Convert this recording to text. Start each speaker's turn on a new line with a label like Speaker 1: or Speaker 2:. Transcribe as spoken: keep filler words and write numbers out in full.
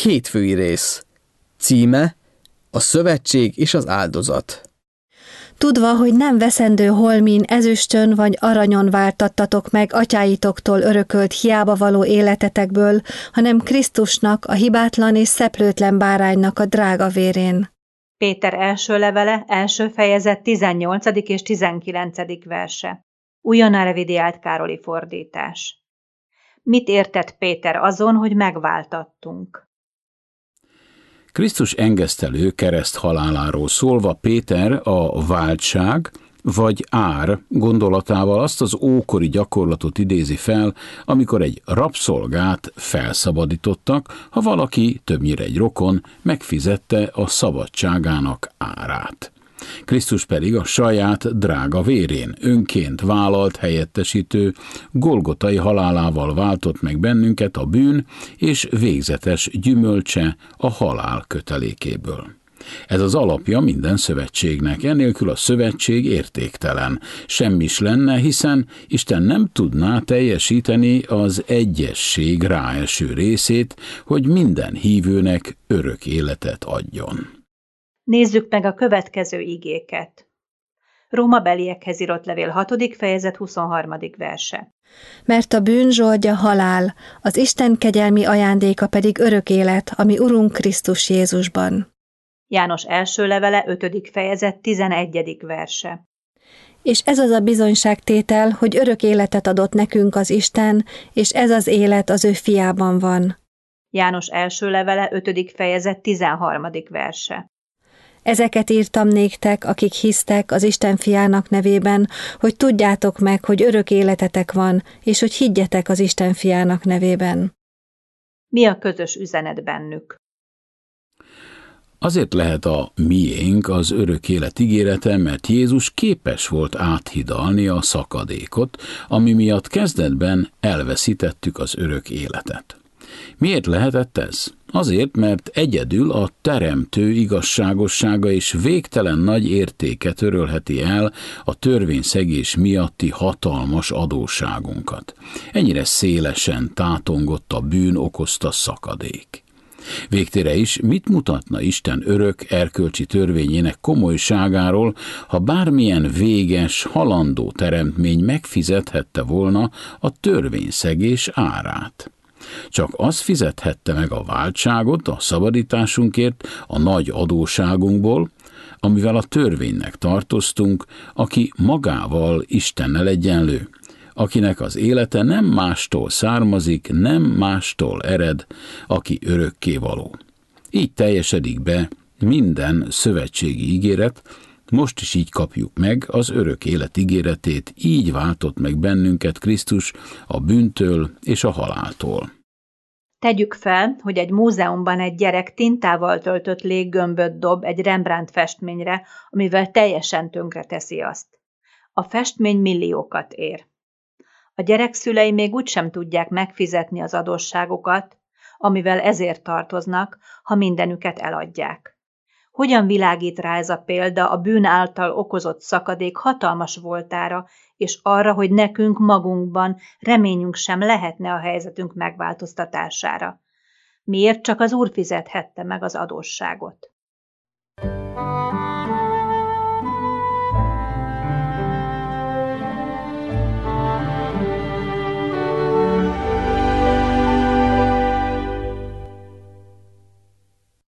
Speaker 1: hétfői rész. Címe: A szövetség és az áldozat.
Speaker 2: Tudva, hogy nem veszendő holmin, ezüstön vagy aranyon váltattatok meg atyáitoktól örökölt hiába való életetekből, hanem Krisztusnak, a hibátlan és szeplőtlen báránynak a drága vérén.
Speaker 3: Péter első levele, első fejezet, tizennyolcadik és tizenkilencedik verse. Újonnan revidiált Károli fordítás. Mit értett Péter azon, hogy megváltattunk?
Speaker 4: Krisztus engesztelő kereszt haláláról szólva Péter a váltság vagy ár gondolatával azt az ókori gyakorlatot idézi fel, amikor egy rabszolgát felszabadítottak, ha valaki, többnyire egy rokon, megfizette a szabadságának árát. Krisztus pedig a saját drága vérén, önként vállalt helyettesítő, golgotai halálával váltott meg bennünket a bűn és végzetes gyümölcse a halál kötelékéből. Ez az alapja minden szövetségnek, ennélkül a szövetség értéktelen. Semmis lenne, hiszen Isten nem tudná teljesíteni az egyesség ráeső részét, hogy minden hívőnek örök életet adjon.
Speaker 3: Nézzük meg a következő igéket. Rómabeliekhez írott levél hatodik fejezet huszonharmadik verse.
Speaker 2: Mert a bűn zsoldja halál, az Isten kegyelmi ajándéka pedig örök élet, ami Urunk Krisztus Jézusban.
Speaker 3: János első levele ötödik fejezet tizenegyedik verse.
Speaker 2: És ez az a bizonyságtétel, hogy örök életet adott nekünk az Isten, és ez az élet az ő fiában van.
Speaker 3: János első levele ötödik fejezet tizenharmadik verse.
Speaker 2: Ezeket írtam néktek, akik hisztek az Isten fiának nevében, hogy tudjátok meg, hogy örök életetek van, és hogy higgyetek az Isten fiának nevében.
Speaker 3: Mi a közös üzenet bennük?
Speaker 4: Azért lehet a miénk az örök élet ígérete, mert Jézus képes volt áthidalni a szakadékot, ami miatt kezdetben elveszítettük az örök életet. Miért lehetett ez? Azért, mert egyedül a teremtő igazságossága és végtelen nagy értéke törölheti el a törvényszegés miatti hatalmas adósságunkat. Ennyire szélesen tátongott a bűn okozta szakadék. Végtére is mit mutatna Isten örök erkölcsi törvényének komolyságáról, ha bármilyen véges, halandó teremtmény megfizethette volna a törvényszegés árát? Csak az fizethette meg a váltságot a szabadításunkért a nagy adóságunkból, amivel a törvénynek tartoztunk, aki magával Istennel egyenlő, akinek az élete nem mástól származik, nem mástól ered, aki örökkévaló. Így teljesedik be minden szövetségi ígéret, most is így kapjuk meg az örök élet ígéretét, így váltott meg bennünket Krisztus a bűntől és a haláltól.
Speaker 3: Tegyük fel, hogy egy múzeumban egy gyerek tintával töltött léggömböt dob egy Rembrandt festményre, amivel teljesen tönkreteszi azt. A festmény milliókat ér. A gyerek szülei még úgysem tudják megfizetni az adósságokat, amivel ezért tartoznak, ha mindenüket eladják. Hogyan világít rá ez a példa a bűn által okozott szakadék hatalmas voltára, és arra, hogy nekünk magunkban reményünk sem lehetne a helyzetünk megváltoztatására? Miért csak az Úr fizethette meg az adósságot?